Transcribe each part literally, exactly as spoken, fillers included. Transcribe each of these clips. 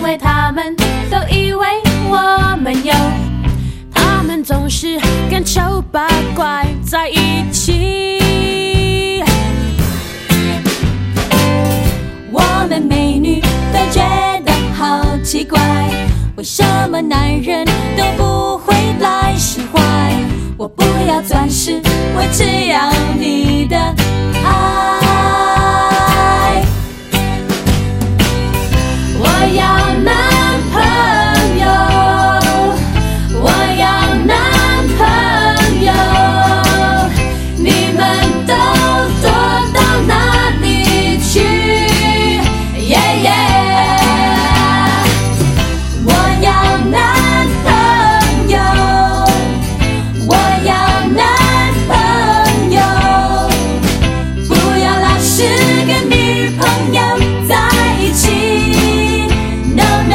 为他们都以为我们有，他们总是跟丑八怪在一起。我们美女都觉得好奇怪，为什么男人都不会来释怀？我不要钻石，我只要你的爱。我要男朋友，我要男朋友，你们都躲到哪里去？耶耶！我要男朋友，我要男朋友，不要老是跟女朋友在一起。No no。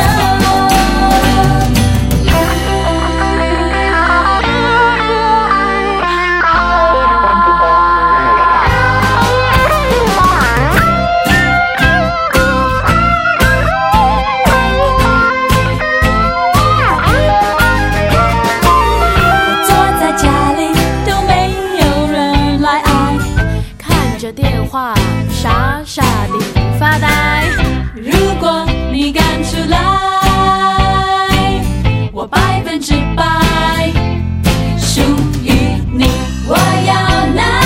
坐在家里都没有人来爱，看着电话傻傻地发呆。如果你敢出来，我百分之百属于你。我要男